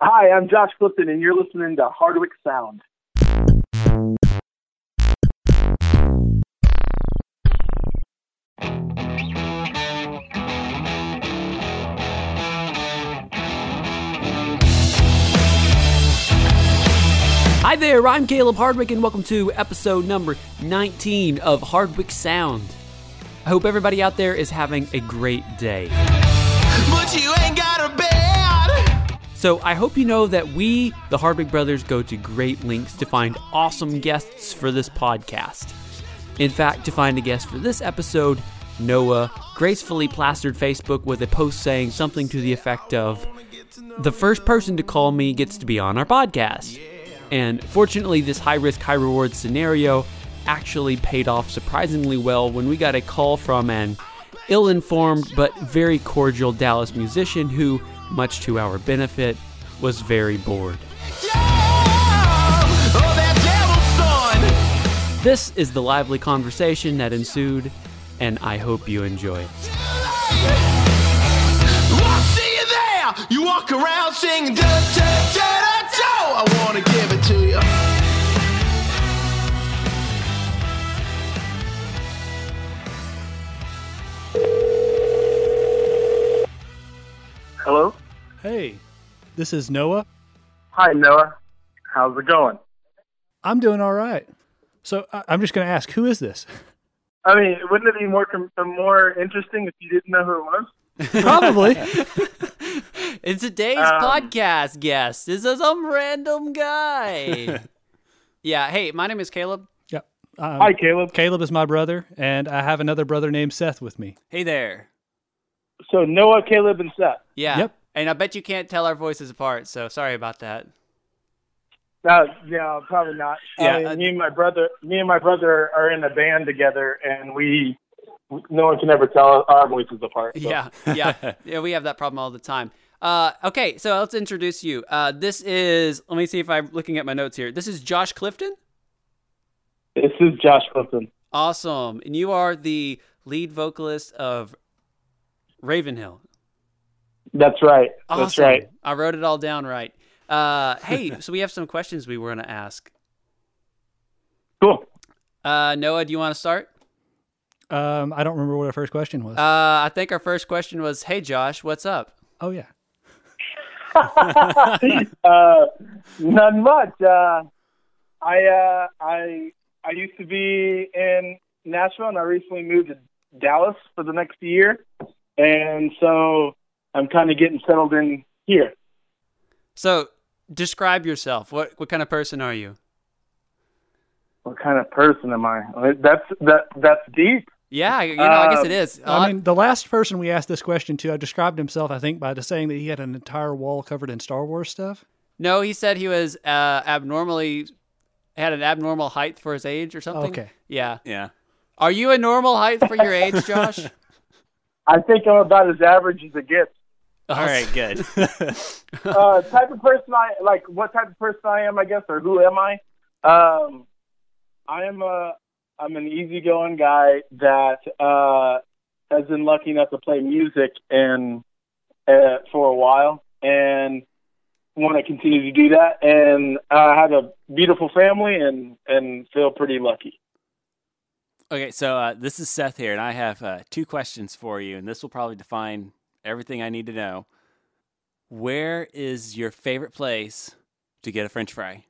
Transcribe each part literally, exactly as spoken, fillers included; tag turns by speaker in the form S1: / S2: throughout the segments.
S1: Hi, I'm Josh Clifton, and you're listening to Hardwick Sound.
S2: Hi there, I'm Caleb Hardwick, and welcome to episode number nineteen of Hardwick Sound. I hope everybody out there is having a great day.
S3: But you ain't got a bed.
S2: So I hope you know that we, the Hardwick brothers, go to great lengths to find awesome guests for this podcast. In fact, to find a guest for this episode, Noah gracefully plastered Facebook with a post saying something to the effect of, "The first person to call me gets to be on our podcast." And fortunately, this high-risk, high-reward scenario actually paid off surprisingly well when we got a call from an ill-informed but very cordial Dallas musician who, much to our benefit, was very bored. This is the lively conversation that ensued, and I hope you enjoy it.
S3: I'll see you there. You walk around singing, da, da, da, da, da. I want to give it to you.
S1: Hello?
S4: Hey, this is Noah.
S1: Hi, Noah. How's it going?
S4: I'm doing all right. So I- I'm just going to ask, who is this?
S1: I mean, wouldn't it be more com- more interesting if you didn't know who it was?
S4: Probably.
S2: And today's
S1: Um,
S2: podcast guest is a- some random guy. Yeah, hey, my name is Caleb.
S4: Yeah. Um,
S1: Hi, Caleb.
S4: Caleb is my brother, and I have another brother named Seth with me.
S2: Hey there.
S1: So, Noah, Caleb, and Seth.
S2: Yeah.
S4: Yep.
S2: And I bet you can't tell our voices apart, so sorry about that.
S1: Uh, yeah, probably not.
S2: Yeah,
S1: I mean,
S2: uh,
S1: me and my brother, me and my brother are in a band together, and we, no one can ever tell our voices apart. So.
S2: Yeah, yeah. Yeah, we have that problem all the time. Uh, okay, so let's introduce you. Uh, this is, let me see if I'm looking at my notes here. This is Josh Clifton.
S1: This is Josh Clifton.
S2: Awesome. And you are the lead vocalist of Ravenhill.
S1: That's right.
S2: Awesome.
S1: That's right.
S2: I wrote it all down right. Uh, hey, so we have some questions we were going to ask.
S1: Cool.
S2: Uh, Noah, do you want to start?
S4: Um, I don't remember what our first question was.
S2: Uh, I think our first question was, hey, Josh, what's up?
S4: oh, yeah.
S1: uh, not much. Uh, I uh, I I used to be in Nashville, and I recently moved to Dallas for the next year, and so I'm kind of getting settled in here.
S2: So describe yourself. What what kind of person are you?
S1: What kind of person am I? That's that that's deep.
S2: Yeah, you know, I guess
S1: Um,
S2: it is.
S4: I mean, the last person we asked this question to, I described himself, I think, by just saying that he had an entire wall covered in Star Wars stuff.
S2: No, he said he was uh, abnormally, had an abnormal height for his age or something.
S4: Okay.
S2: Yeah.
S5: Yeah.
S2: Are you a normal height for your age, Josh?
S1: I think I'm about as average as it gets.
S5: All right, good.
S1: uh, type of person I like. What type of person I am, I guess, or who am I? Um, I am a. I'm an easygoing guy that uh, has been lucky enough to play music and uh, for a while, and want to continue to do that. And I have a beautiful family, and and feel pretty lucky.
S5: Okay, so uh, this is Seth here, and I have uh, two questions for you, and this will probably define everything I need to know. Where is your favorite place to get a French fry?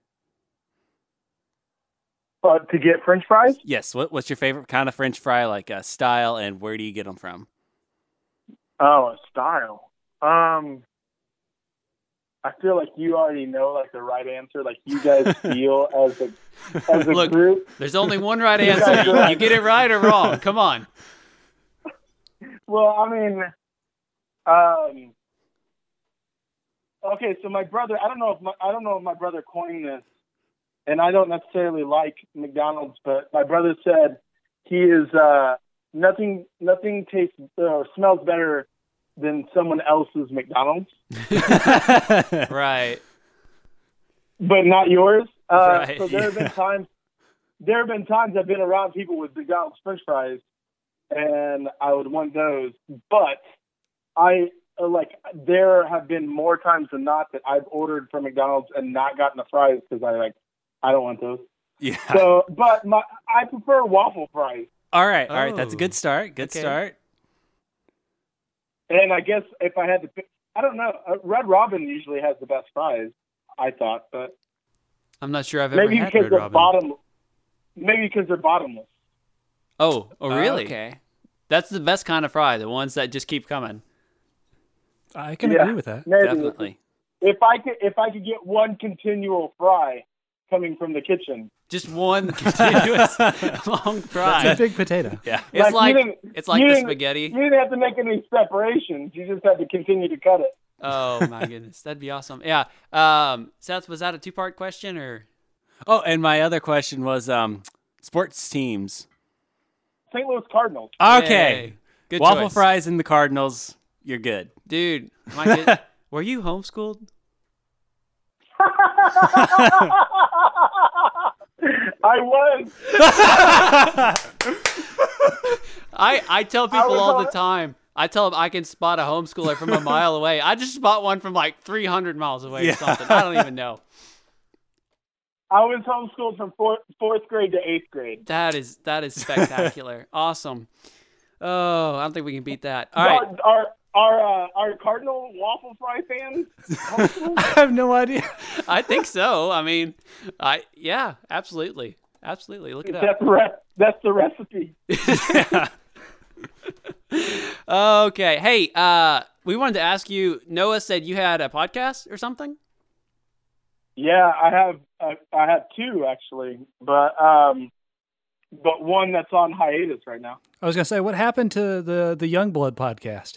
S1: Uh, to get French fries?
S5: Yes, what, what's your favorite kind of French fry, like uh, style, and where do you get them from?
S1: Oh, a style. Um, I feel like you already know like the right answer. Like you guys feel as a as a
S2: Look,
S1: group.
S2: There's only one right answer. You, you get it right or wrong. Come on.
S1: Well, I mean, um, okay. So my brother, I don't know if my, I don't know if my brother coined this, and I don't necessarily like McDonald's, but my brother said he is uh, nothing. Nothing tastes or smells better than someone else's McDonald's,
S2: Right.
S1: but not yours. Uh,
S2: Right,
S1: so there have
S2: yeah.
S1: been times. There have been times I've been around people with McDonald's French fries, and I would want those. But I uh, like there have been more times than not that I've ordered from McDonald's and not gotten the fries because I like I don't want those.
S5: Yeah.
S1: So, but my I prefer waffle fries.
S5: All right. All right. That's a
S2: Oh.
S5: good start. Good
S2: Okay.
S5: start.
S1: And I guess if I had to pick, I don't know. Uh, Red Robin usually has the best fries, I thought, but
S2: I'm not sure I've ever
S1: maybe
S2: had
S1: because
S2: Red
S1: they're
S2: Robin.
S1: bottom. Maybe because they're bottomless.
S2: Oh, oh, really?
S5: Okay.
S2: That's the best kind of fry, the ones that just keep coming.
S4: I can
S1: Yeah.
S4: agree with that.
S1: Maybe.
S5: Definitely.
S1: If I could, if I could get one continual fry coming from the kitchen,
S2: Just one continuous long
S4: It's a
S2: fry.
S4: big potato.
S5: Yeah.
S2: It's
S1: Like,
S2: like
S1: you didn't-
S2: it's like
S1: you
S2: the
S1: didn't-
S2: spaghetti.
S1: you didn't have to make any separations. You just had to continue to cut it.
S2: Oh my goodness, that'd be awesome. Yeah. Um, Seth, was that a two part question or?
S5: Oh, and my other question was um, sports teams.
S1: Saint Louis Cardinals.
S5: Okay.
S2: Yay. Good
S5: Waffle
S2: choice.
S5: fries and the Cardinals. You're good.
S2: Dude. My good, were you homeschooled?
S1: I was.
S2: I I tell
S1: I
S2: people
S1: was
S2: all the
S1: on-
S2: time. I tell them I can spot a homeschooler from a mile away. I just spot one from like three hundred miles away
S5: Yeah.
S2: or something. I don't even know.
S1: I was homeschooled from fourth, fourth grade to eighth grade.
S2: That is that is spectacular. Awesome. Oh, I don't think we can beat that. All right.
S1: Are are uh, are Cardinal waffle fry fans? homeschooled?
S4: I have no idea.
S2: I think so. I mean, I yeah, absolutely. Absolutely. Look it up.
S1: that's the re- that's the recipe.
S2: Okay. Hey, uh, we wanted to ask you, Noah said you had a podcast or something?
S1: Yeah, I have uh, I have two actually, but um, but one that's on hiatus right now.
S4: I was gonna say, what happened to the the Youngblood podcast?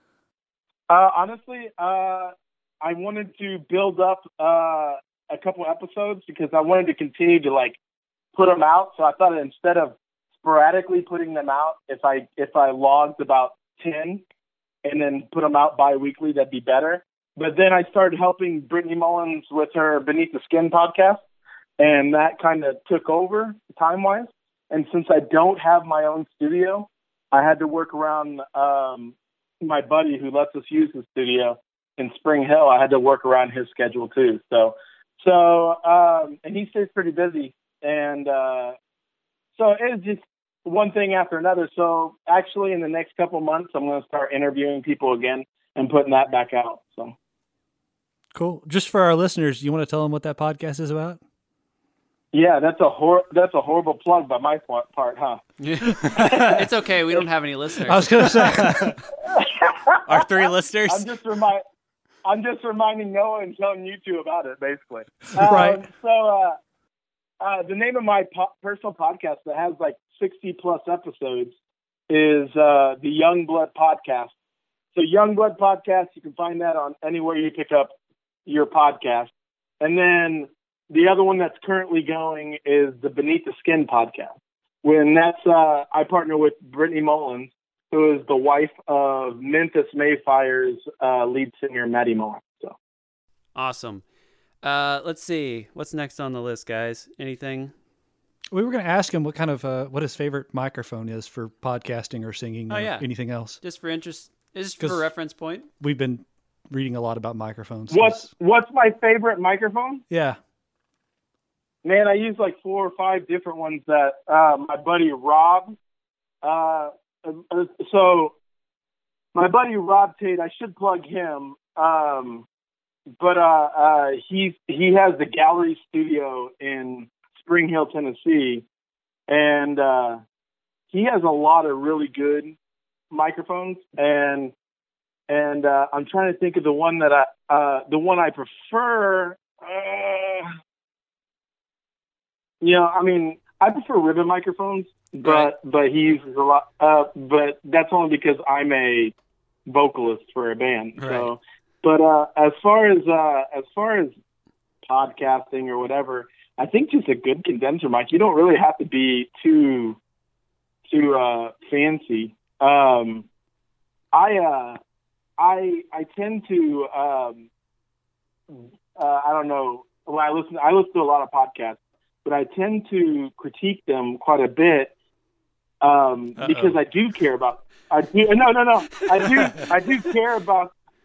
S1: Uh, honestly, uh, I wanted to build up uh, a couple episodes because I wanted to continue to like put them out. So I thought that instead of sporadically putting them out, if I if I logged about ten and then put them out bi-weekly, that'd be better. But then I started helping Brittany Mullins with her Beneath the Skin podcast, and that kind of took over time-wise. And since I don't have my own studio, I had to work around um, my buddy who lets us use the studio in Spring Hill. I had to work around his schedule too. So, so um, and he stays pretty busy, and uh, so it's just one thing after another. So actually, in the next couple months, I'm going to start interviewing people again and putting that back out. So.
S4: Cool. Just for our listeners, you want to tell them what that podcast is about?
S1: Yeah, that's a hor- that's a horrible plug by my part, part huh?
S2: It's okay. We don't have any listeners.
S4: I was gonna say.
S5: Our three listeners.
S1: I'm just remind I'm just reminding Noah and telling you two about it, basically.
S4: Right.
S1: Um, so, uh, uh, the name of my po- personal podcast that has like sixty plus episodes is uh, the Youngblood Podcast. So, Youngblood Podcast, you can find that on anywhere you pick up your podcast. And then the other one that's currently going is the Beneath the Skin podcast. When that's uh, I partner with Brittany Mullins, who is the wife of Memphis Mayfire's uh, lead singer, Maddie Mullins. So,
S2: Awesome. Uh, let's see. What's next on the list, guys? Anything?
S4: We were going to ask him what kind of uh, what his favorite microphone is for podcasting or singing
S2: Oh,
S4: or
S2: yeah.
S4: anything else.
S2: Just for interest, just
S4: 'Cause-
S2: for reference point.
S4: We've been reading a lot about microphones.
S1: what's what's my favorite microphone?
S4: Yeah.
S1: Man, I use like four or five different ones that uh, my buddy Rob. Uh, uh, so my buddy Rob Tate, I should plug him. Um, but uh, uh, he's he has the Gallery Studio in Spring Hill, Tennessee, and uh, he has a lot of really good microphones. And and uh, I'm trying to think of the one that I uh, the one I prefer. Uh, You know, I mean, I prefer ribbon microphones, but
S2: Right.
S1: but he uses a lot. Uh, but that's only because I'm a vocalist for a band. So, but uh, as far as uh, as far as podcasting or whatever, I think just a good condenser mic. You don't really have to be too too uh, fancy. Um, I uh, I I tend to um, uh, I don't know when I listen. I listen to a lot of podcasts. But I tend to critique them quite a bit um, because I do care about. I do no no no. I do I do care about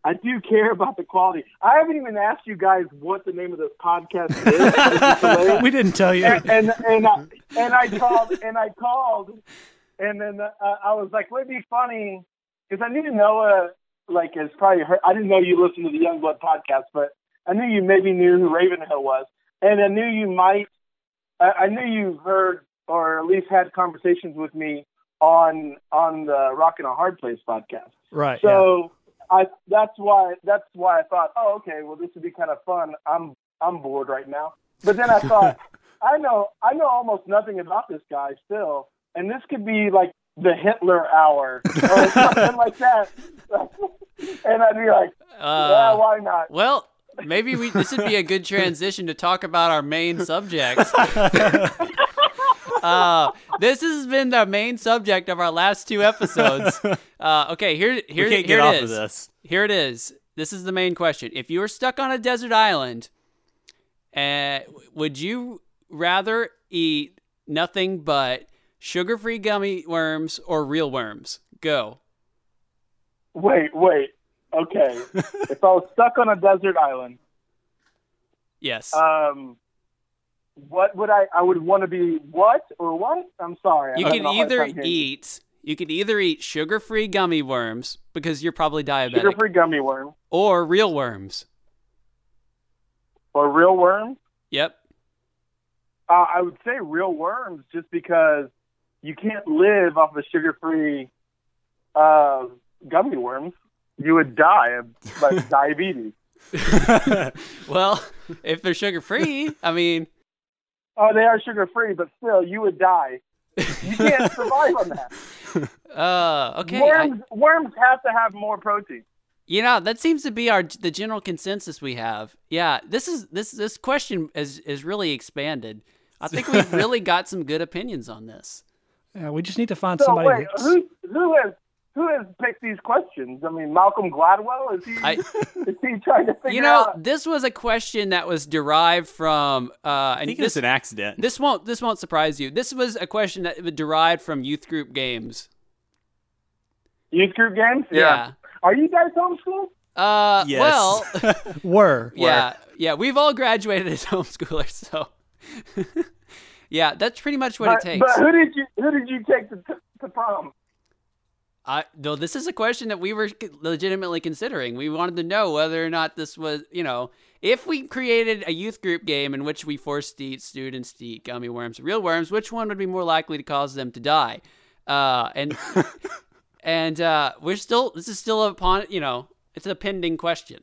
S1: I do care about the quality. I haven't even asked you guys what the name of this podcast is.
S4: We didn't tell you.
S1: And and and I, and I called and I called, and then uh, I was like, "Would it be funny?" Because I knew Noah like has probably heard. I didn't know you listened to the Youngblood podcast, but I knew you maybe knew who Ravenhill was, and I knew you might. I, I knew you heard or at least had conversations with me on on the Rockin' a Hard Place podcast.
S4: Right.
S1: So.
S4: Yeah.
S1: I that's why that's why I thought, oh, okay, well, this would be kind of fun. I'm I'm bored right now, but then I thought, I know I know almost nothing about this guy still, and this could be like the Hitler hour or something like that, and I'd be like,
S2: Uh,
S1: yeah, why not?
S2: Well, maybe we this would be a good transition to talk about our main subjects. Uh, this has been the main subject of our last two episodes. Uh, okay, here, here,
S5: we can't
S2: here
S5: get
S2: it
S5: off
S2: is.
S5: of this.
S2: Here it is. This is the main question. If you were stuck on a desert island, uh, would you rather eat nothing but sugar-free gummy worms or real worms? Go.
S1: Wait, wait. Okay, if I was stuck on a desert island,
S2: Yes.
S1: um. What would I? I would want to be what or what? I'm sorry. I'm
S2: you
S1: having
S2: can
S1: a hard
S2: either
S1: time hearing you.
S2: eat. You can either eat sugar-free gummy worms because you're probably diabetic,
S1: Sugar-free gummy worm
S2: or real worms.
S1: or real worms.
S2: Yep.
S1: Uh, I would say real worms, just because you can't live off of sugar-free uh, gummy worms. You would die of like diabetes.
S2: Well, if they're sugar-free, I mean,
S1: Oh, they are sugar-free, but still, you would die. You can't survive on that.
S2: uh, okay. I-
S1: Worms, worms have to have more protein.
S2: You know, that seems to be our the general consensus we have. Yeah, this is this this question is is really expanded. I think we've really got some good opinions on this.
S4: Yeah, we just need to find
S1: So
S4: somebody.
S1: wait,
S4: that's-
S1: who who has who has picked these questions? I mean, Malcolm Gladwell, is he
S2: I,
S1: is he trying to figure
S2: you know,
S1: out?
S2: this was a question that was derived from. Uh,
S5: I
S2: and
S5: think
S2: this
S5: it's an accident.
S2: this won't this won't surprise you. This was a question that was derived from youth group games.
S1: Youth group games?
S2: Yeah.
S1: Are you guys homeschooled?
S2: Uh,
S5: Yes.
S2: well,
S4: Were.
S2: yeah, yeah, we've all graduated as homeschoolers, so yeah, that's pretty much what
S1: but,
S2: it takes.
S1: But who did you who did you take to, to prom?
S2: I, though this is a question that we were legitimately considering. We wanted to know whether or not this was, you know, if we created a youth group game in which we forced eat students to eat gummy worms, real worms, which one would be more likely to cause them to die? Uh, and and uh, we're still, this is still upon, you know, it's a pending question.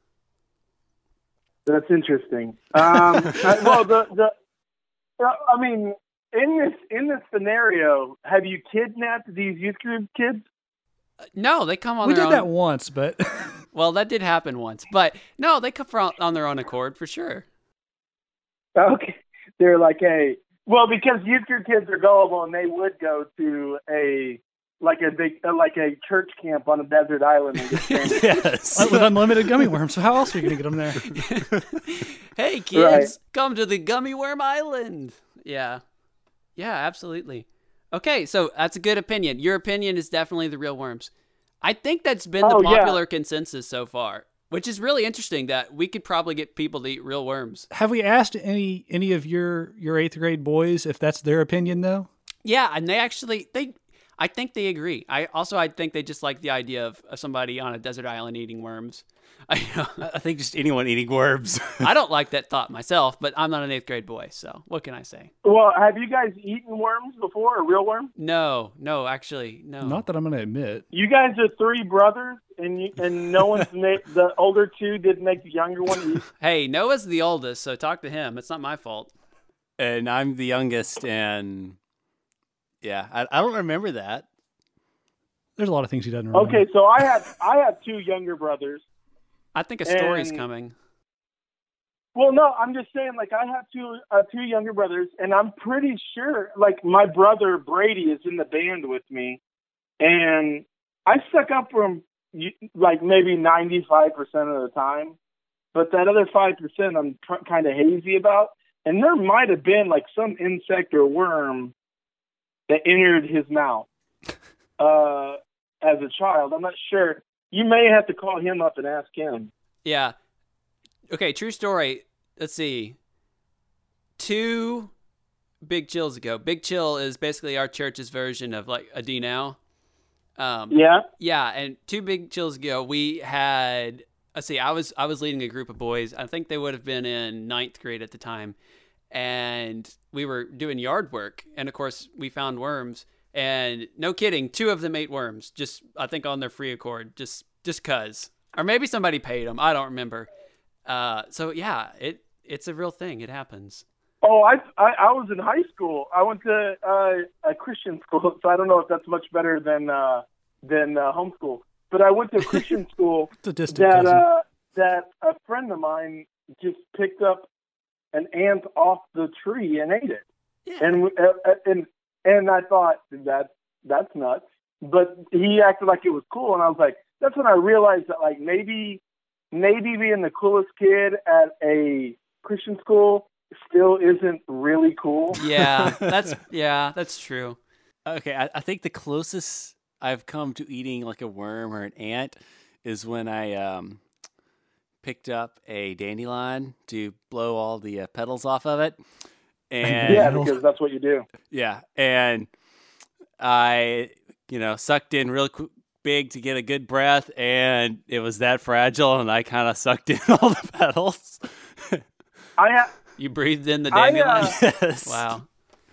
S1: That's interesting. Um, I- well, the the uh, I mean, in this in this scenario, have you kidnapped these youth group kids?
S2: Uh, no, they come on
S4: We
S2: their
S4: did
S2: own.
S4: that once, but
S2: Well, that did happen once, but no, they come from on their own accord for sure.
S1: Okay, they're like, hey, well, because youth group kids are gullible, and they would go to a like a big uh, like a church camp on a desert island and get stranded.
S5: Yes.
S4: with unlimited gummy worms. So how else are you going to get them there?
S2: Hey kids,
S1: Right.
S2: come to the Gummy Worm Island. Yeah. Yeah, absolutely. Okay, so that's a good opinion. Your opinion is definitely the real worms. I think that's been the
S1: Oh, yeah.
S2: popular consensus so far, which is really interesting that we could probably get people to eat real worms.
S4: Have we asked any any of your your eighth grade boys if that's their opinion though?
S2: Yeah, and they actually they I think they agree. I also I think they just like the idea of of somebody on a desert island eating worms. I know.
S5: I think just anyone eating worms.
S2: I don't like that thought myself, but I'm not an eighth grade boy, so what can I say?
S1: Well, have you guys eaten worms before, a real worm?
S2: No, no, actually, no.
S4: Not that I'm going to admit.
S1: You guys are three brothers, and you, and no one's made the older two didn't make the younger one eat.
S2: Hey, Noah's the oldest, so talk to him. It's not my fault.
S5: And I'm the youngest, and yeah, I, I don't remember that.
S4: There's a lot of things he doesn't remember.
S1: Okay, so I have I have two younger brothers.
S2: I think a story's
S1: And-
S2: coming.
S1: Well, no, I'm just saying, like, I have two uh, two younger brothers, and I'm pretty sure, like, my brother Brady is in the band with me, and I stuck up for him, y- like, maybe ninety-five percent of the time, but that other five percent I'm tr- kind of hazy about, and there might have been, like, some insect or worm that entered his mouth uh, as a child. I'm not sure. you may have to call him up and ask him.
S2: Yeah. Okay, true story. Let's see. Two Big Chills ago. Big Chill is basically our church's version of like a D Now. Um,
S1: Yeah.
S2: Yeah, and two Big Chills ago, we had. Let's see. I was I was leading a group of boys. I think they would have been in ninth grade at the time, and we were doing yard work. And of course, we found worms. And no kidding, two of them ate worms. Just I think on their free accord, just just cause, or maybe somebody paid them. I don't remember. Uh, so yeah, it it's a real thing. It happens.
S1: Oh, I, I I was in high school. I went to uh, a Christian school, so I don't know if that's much better than uh, than uh, homeschool. But I went to a Christian school
S4: It's a distant
S1: that
S4: cousin.
S1: uh, that a friend of mine just picked up an ant off the tree and ate it.
S2: Yeah.
S1: And uh, and and I thought that that's nuts. But he acted like it was cool, and I was like, that's when I realized that like maybe maybe being the coolest kid at a Christian school still isn't really cool.
S2: Yeah, that's yeah, that's true.
S5: Okay, I, I think the closest I've come to eating like a worm or an ant is when I um, picked up a dandelion to blow all the uh, petals off of it. And
S1: Yeah, because that's what you do.
S5: yeah, and I, you know, sucked in real qu- big to get a good breath, and it was that fragile, and I kind of sucked in all the petals.
S1: I ha-
S2: You breathed in the
S1: I,
S2: dandelion.
S1: uh,
S5: Yes.
S2: Wow.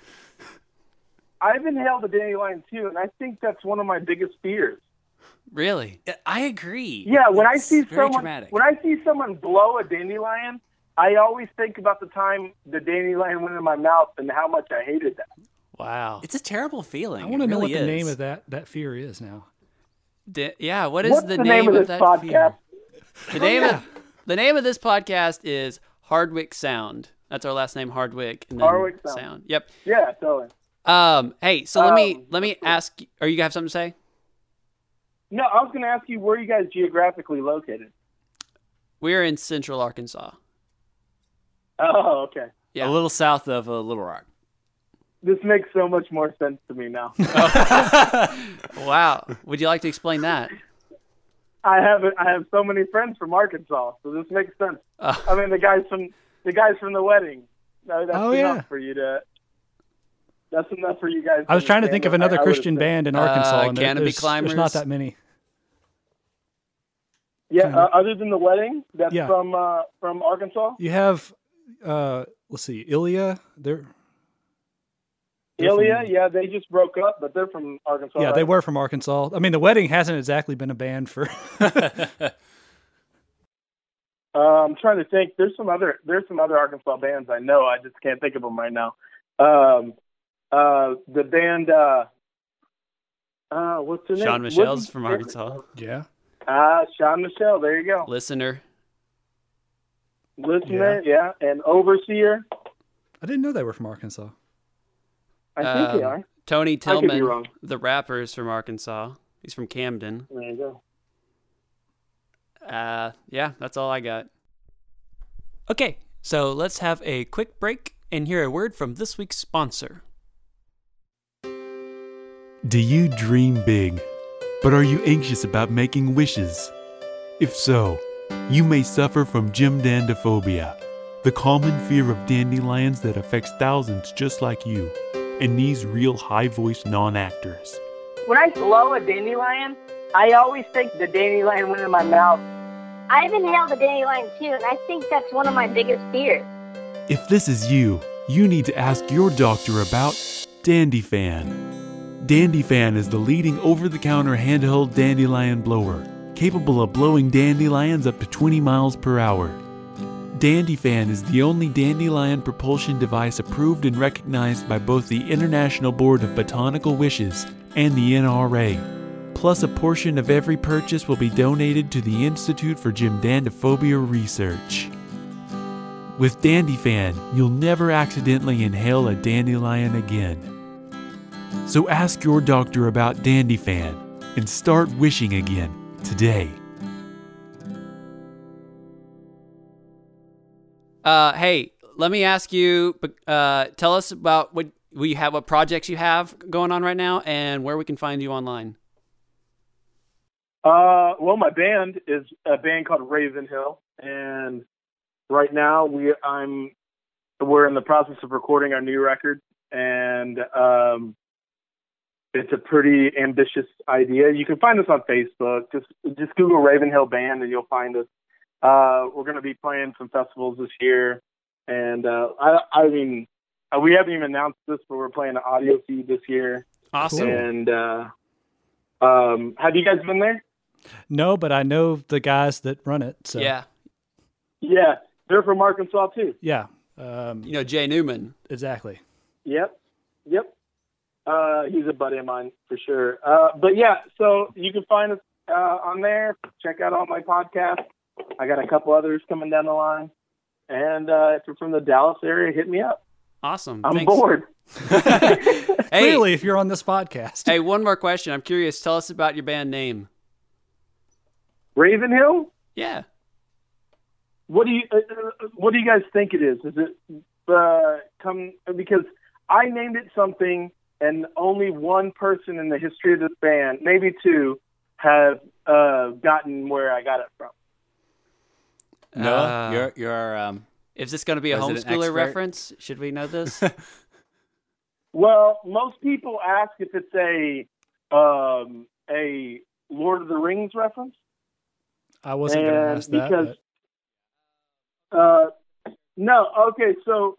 S1: I've inhaled the dandelion too, and I think that's one of my biggest fears.
S2: Really?
S5: I agree.
S1: Yeah, when I
S5: It's
S1: see
S5: very
S1: someone
S5: dramatic.
S1: when I see someone blow a dandelion, I always think about the time the dandelion went in my mouth and how much I hated that.
S2: Wow.
S5: It's a terrible feeling.
S4: I want to
S5: It
S4: know
S5: really
S4: what the
S5: is.
S4: name of that, that fear is now.
S2: Da- yeah. What is
S1: What's
S2: the,
S1: the name of this
S2: that
S1: podcast?
S2: fear? The name of the name of this podcast is Hardwick Sound. That's our last name, Hardwick. And then
S1: Hardwick Sound.
S2: Yep.
S1: Yeah, totally.
S2: Um. Hey. So let me
S1: Um,
S2: let me
S1: that's cool.
S2: ask. Are you have something to say?
S1: No, I was going to ask you where you guys geographically located.
S2: We're in Central Arkansas.
S1: Oh, okay.
S2: Yeah.
S5: A little south of uh, Little Rock.
S1: This makes so much more sense to me now.
S2: Wow. Would you like to explain that?
S1: I have I have so many friends from Arkansas, so this makes sense.
S2: Uh,
S1: I mean, the guys from the guys from the wedding. No, that's
S4: Oh,
S1: enough
S4: yeah.
S1: for you to. That's enough for you guys.
S4: I was trying to think of
S1: understand
S4: another
S1: what I- I
S4: Christian
S1: would've said.
S4: band in
S2: Uh,
S4: Arkansas, and there-
S2: Canopy
S4: there's, there's not
S2: Climbers.
S4: that many.
S1: Yeah,
S4: Kind of.
S1: uh, other than the wedding, that's
S4: Yeah.
S1: from uh, from Arkansas.
S4: You have, uh, let's see, Ilya. They're, they're
S1: Ilya,
S4: from-
S1: yeah, they just broke up, but they're from Arkansas.
S4: yeah, they
S1: right?
S4: were from Arkansas. I mean, the wedding hasn't exactly been a band for.
S1: Uh, I'm trying to think. There's some other there's some other Arkansas bands I know. I just can't think of them right now. Um, uh, the band. Uh, uh, what's the name?
S2: Sean Michelle's
S1: What's-
S2: from Arkansas.
S4: yeah.
S1: Ah, Sean Michelle. There you go.
S2: Listener.
S1: Listener, yeah, and Overseer.
S4: I didn't know they were from Arkansas.
S1: I think they
S2: Um,
S1: are.
S2: Tony
S1: I could be
S2: Tillman,
S1: wrong.
S2: the rapper, is from Arkansas. He's from Camden.
S1: There you go.
S2: Uh, yeah, that's all I got. Okay, so let's have a quick break and hear a word from this week's sponsor.
S6: Do you dream big, but are you anxious about making wishes? If so, you may suffer from gymdandophobia, the common fear of dandelions that affects thousands just like you, and needs real high-voiced non-actors.
S1: When I blow a dandelion, I always think the dandelion went in my mouth.
S7: I've inhaled the dandelion too, and I think that's one of my biggest fears.
S6: If this is you, you need to ask your doctor about DandyFan. DandyFan is the leading over-the-counter handheld dandelion blower, capable of blowing dandelions up to twenty miles per hour. DandyFan is the only dandelion propulsion device approved and recognized by both the International Board of Botanical Wishes and the N R A. Plus, a portion of every purchase will be donated to the Institute for Gymdandophobia Research. With DandyFan, you'll never accidentally inhale a dandelion again. So ask your doctor about DandyFan and start wishing again today.
S2: Uh, hey, let me ask you. Uh, tell us about what we have, what projects you have going on right now, and where we can find you online.
S1: Uh, well, my band is a band called Raven Hill, and right now we I'm we're in the process of recording our new record, and um, it's a pretty ambitious idea. You can find us on Facebook. Just just Google Raven Hill Band, and you'll find us. Uh, we're going to be playing some festivals this year, and uh, I I mean uh, we haven't even announced this, but we're playing an audio feed this year.
S2: Awesome.
S1: And uh, um, have you guys been there?
S4: No, but I know the guys that run it. So
S2: Yeah.
S1: Yeah, they're from Arkansas too.
S4: yeah, um,
S2: You know, Jay Newman.
S4: exactly.
S1: Yep, yep. Uh, he's a buddy of mine for sure. Uh, but yeah, so you can find us uh, on there. Check out all my podcasts. I got a couple others coming down the line. And uh, if you're from the Dallas area, hit me up.
S2: Awesome.
S1: I'm
S2: Thanks.
S1: bored.
S2: Hey,
S4: Clearly, if you're on this podcast.
S2: hey, one more question. I'm curious. Tell us about your band name.
S1: Raven Hill?
S2: Yeah.
S1: What do you uh, uh, What do you guys think it is? Is it uh, come because I named it something, and only one person in the history of this band, maybe two, have uh, gotten where I got it from.
S5: Noah,
S2: Uh,
S5: you're you're um.
S2: Is this going to be a
S5: Resident
S2: homeschooler
S5: expert?
S2: reference? Should we know this?
S1: Well, most people ask if it's a um, a Lord of the Rings reference.
S4: I wasn't going to
S1: And
S4: ask that.
S1: because-
S4: but
S1: Uh, no, okay, so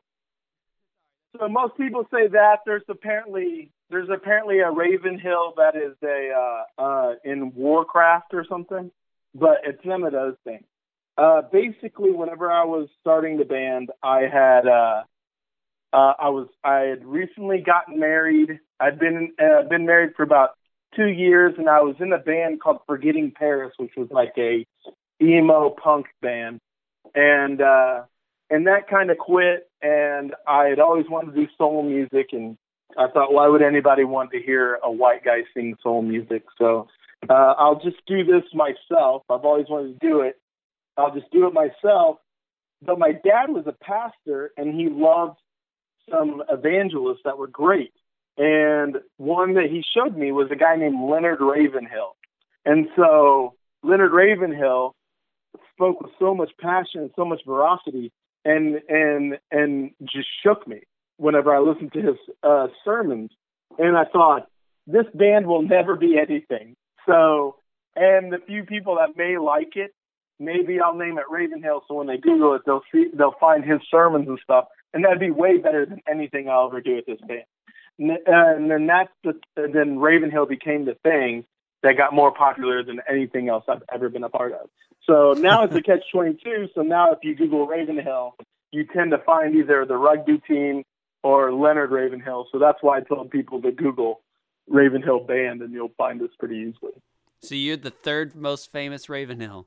S1: so most people say that there's apparently there's apparently a Raven Hill that is a uh, uh, in Warcraft or something, but it's none of those things. Uh, basically, whenever I was starting the band, I had uh, uh, I was I had recently gotten married. I'd been uh, been married for about two years, and I was in a band called Forgetting Paris, which was like a emo punk band. And uh, and that kind of quit, and I had always wanted to do soul music, and I thought, why would anybody want to hear a white guy sing soul music? So uh, I'll just do this myself. I've always wanted to do it. I'll just do it myself. But my dad was a pastor, and he loved some evangelists that were great. And one that he showed me was a guy named Leonard Ravenhill. And so Leonard Ravenhill spoke with so much passion and so much veracity, and and and just shook me whenever I listened to his uh, sermons. And I thought, this band will never be anything. So, and the few people that may like it, maybe I'll name it Ravenhill, so when they Google it, they'll see they'll find his sermons and stuff, and that'd be way better than anything I'll ever do with this band. And, and then that's the then Ravenhill became the thing that got more popular than anything else I've ever been a part of. So now it's a catch twenty-two. So now if you Google Ravenhill, you tend to find either the rugby team or Leonard Ravenhill. So that's why I told people to Google Ravenhill Band, and you'll find us pretty easily.
S2: So you're the third most famous Ravenhill.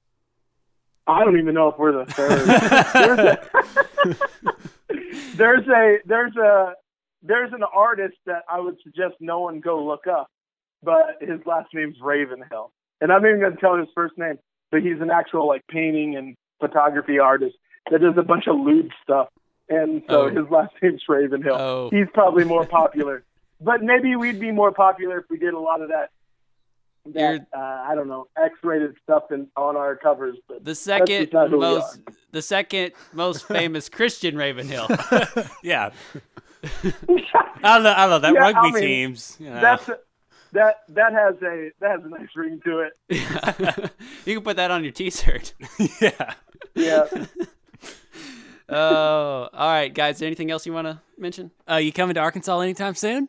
S1: I don't even know if we're the third. there's, a, there's a there's a there's an artist that I would suggest no one go look up, but his last name's Ravenhill, and I'm not even going to tell his first name. But he's an actual like painting and photography artist that does a bunch of lewd stuff, and so
S2: Oh.
S1: his last name's Ravenhill.
S2: Oh.
S1: He's probably more popular, but maybe we'd be more popular if we did a lot of that. That uh, I don't know, X-rated stuff in, on our covers. But
S2: The
S1: that's
S2: second
S1: just not who we
S2: most,
S1: are.
S2: the second most famous Christian Ravenhill.
S5: Yeah. I don't know. I don't know that
S1: Yeah,
S5: rugby
S1: I mean,
S5: teams. You know.
S1: That's that that has a that has a nice ring to it.
S2: You can put that on your T-shirt.
S5: yeah.
S1: Yeah.
S2: Oh, all right, guys. Is there anything else you want to mention?
S5: Uh, you coming to Arkansas anytime soon?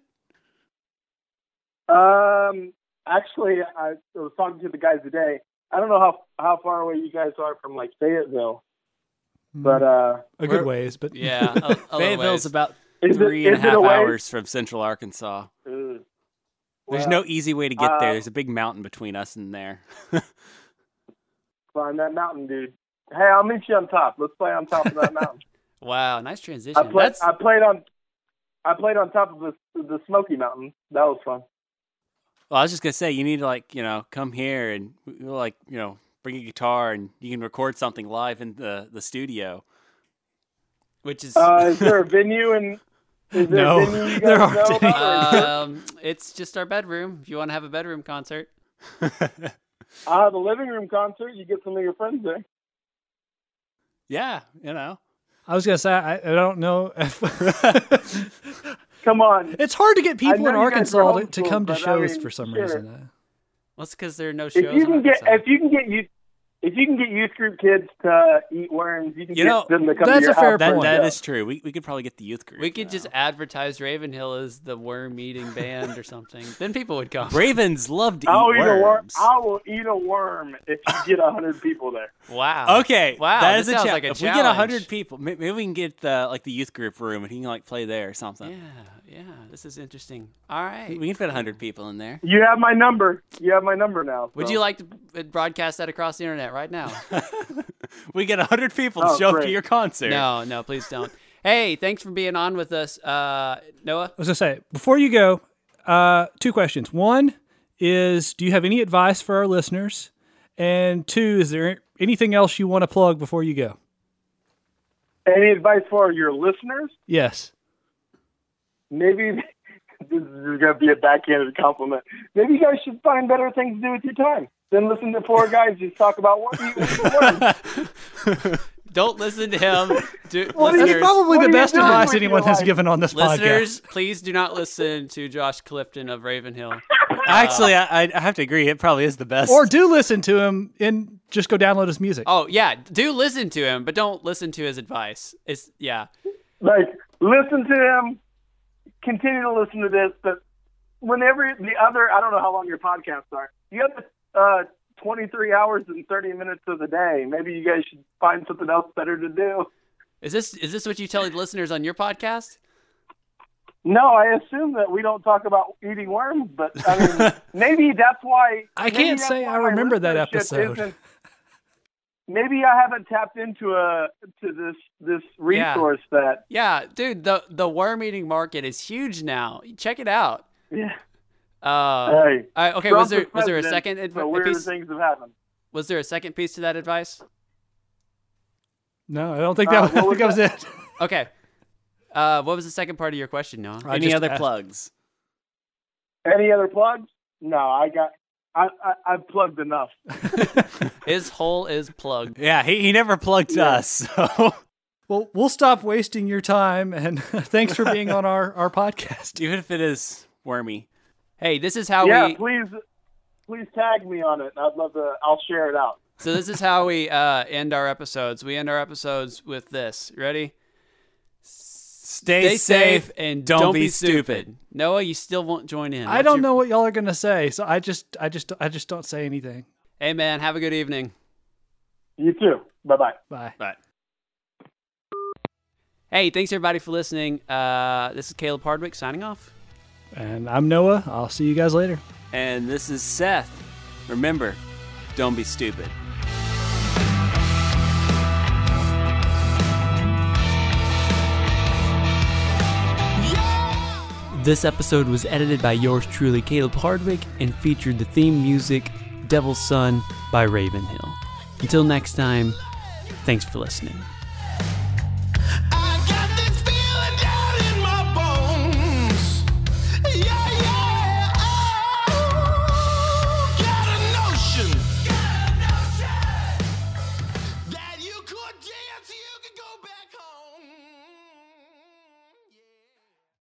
S1: Um. Actually, I was talking to the guys today. I don't know how how far away you guys are from like Fayetteville, but uh,
S4: a good ways, but
S2: Yeah, a, a little
S5: Fayetteville's
S2: ways.
S5: about
S1: Is it-
S5: three and a
S1: is it
S5: half
S1: away?
S5: hours from Central Arkansas.
S1: ugh.
S5: There's
S1: Well,
S5: no easy way to get
S1: uh,
S5: there. There's a big mountain between us and there.
S1: climb that mountain, dude. Hey, I'll meet you on top. Let's play on top of that mountain.
S2: Wow, nice transition.
S1: I played.
S2: That's
S1: I played on. I played on top of the the Smoky Mountain. That was fun.
S5: Well, I was just gonna say you need to like you know come here and we'll like you know bring a guitar and you can record something live in the the studio.
S2: which is
S1: Uh, is there a venue and? Is there
S4: No,
S1: a venue you guys
S4: there aren't
S1: know
S4: any.
S1: about?
S2: um, it's just our bedroom. If you want to have a bedroom concert,
S1: Uh, the living room concert, you get some of your friends there.
S5: Yeah, you know.
S4: I was gonna say I, I don't know. If
S1: Come on.
S4: it's hard to get
S1: I
S4: people
S1: know
S4: in
S1: you guys are
S4: Arkansas to, to
S1: homeschooled,
S4: come to
S1: but I
S4: shows
S1: mean,
S4: for some
S1: sure.
S4: reason.
S2: Well, it's because there are no shows.
S1: If you
S2: in
S1: can get,
S2: Arkansas.
S1: if you can get you, if you can get youth group kids to eat worms, you can
S5: You
S1: get
S5: know,
S1: them to come
S4: that's
S1: to your
S4: a fair
S1: house.
S5: That,
S4: point.
S5: that
S1: Yeah.
S5: is true. We we could probably get the youth group.
S2: We could
S5: you
S2: just
S5: know.
S2: advertise Ravenhill as the worm-eating band or something. Then people would come.
S5: Ravens love to
S1: I'll
S5: eat
S1: eat a worm.
S5: worms.
S1: I will eat a worm if you get a hundred people there.
S2: Wow.
S5: Okay,
S2: Wow.
S5: that
S2: this
S5: is a
S2: sounds
S5: cha-
S2: like a
S5: If we get
S2: challenge.
S5: a hundred people, may- maybe we can get the like the youth group room and he can like play there or something.
S2: Yeah. Yeah. This is interesting. All right.
S5: We can fit a hundred people in there.
S1: You have my number. You have my number now.
S2: Would
S1: so.
S2: you like to broadcast that across the internet right now?
S5: We get a hundred people to
S1: Oh,
S5: show up to
S1: great.
S5: your concert.
S2: No, no, please don't. Hey, thanks for being on with us, uh, Noah.
S4: I was gonna say before you go, uh, two questions. One is, do you have any advice for our listeners? And two, is there anything else you want to plug before you go?
S1: Any advice for your listeners?
S4: Yes.
S1: Maybe this is going to be a backhanded compliment. Maybe you guys should find better things to do with your time than listen to four guys just talk about what you
S2: Don't listen to him. Do,
S1: What are you-
S4: That's
S2: listeners,
S4: probably
S1: what
S4: the
S1: are you
S4: best
S1: doing
S4: advice
S1: with
S4: anyone
S1: your
S4: has
S1: life?
S4: given on this
S2: listeners,
S4: podcast.
S2: please do not listen to Josh Clifton of Ravenhill.
S5: Actually, I, I have to agree. It probably is the best.
S4: Or do listen to him and just go download his music.
S2: Oh yeah, do listen to him, but don't listen to his advice. It's yeah.
S1: like listen to them, continue to listen to this, but whenever the other, I don't know how long your podcasts are. You have uh, twenty-three hours and thirty minutes of the day. Maybe you guys should find something else better to do.
S2: Is this is this what you tell the listeners on your podcast?
S1: No, I assume that we don't talk about eating worms, but I mean, maybe that's why.
S4: I
S1: maybe
S4: can't
S1: that's
S4: say
S1: why
S4: I
S1: my
S4: remember that
S1: listenership
S4: episode.
S1: isn't- Maybe I haven't tapped into a to this this resource that.
S2: Yeah, dude, the the worm eating market is huge now. Check it out.
S1: Yeah.
S2: Uh,
S1: Hey.
S2: I- okay,
S1: Trump
S2: was there
S1: is
S2: was there a
S1: president,
S2: second adv-
S1: so weirder
S2: piece?
S1: things have happened.
S2: Was there a second piece to that advice?
S4: No, I don't think
S1: Uh,
S4: that, I
S1: what
S4: think
S1: was
S4: that was it.
S2: Okay. Uh, what was the second part of your question, Noah?
S4: I
S5: Any
S4: just
S5: other
S4: asked-
S5: plugs?
S1: Any other plugs? No, I got. I I I've plugged enough.
S2: His hole is plugged.
S5: Yeah, he, he never plugged us. So
S4: Well, we'll stop wasting your time, and thanks for being on our, our podcast.
S5: even if it is wormy,
S2: Hey, this is how
S1: yeah,
S2: we.
S1: please, please tag me on it. I'd love to. I'll share it out.
S2: So this is how we uh, end our episodes. We end our episodes with this. Ready?
S5: stay,
S2: Stay safe and
S5: don't,
S2: don't,
S5: be
S2: be
S5: stupid.
S2: stupid. Noah, you still won't join in.
S4: I
S2: What's
S4: don't
S2: your-
S4: know what y'all are gonna say, so I just, I just, I just don't say anything.
S2: Hey, man, have a good evening.
S1: You too. Bye bye.
S4: Bye.
S5: But
S2: Hey, thanks everybody for listening. Uh, this is Caleb Hardwick signing off.
S4: And I'm Noah. I'll see you guys later.
S5: and this is Seth. Remember, don't be stupid.
S2: This episode was edited by yours truly, Caleb Hardwick, and featured the theme music, Devil's Son, by Ravenhill. Until next time, thanks for listening.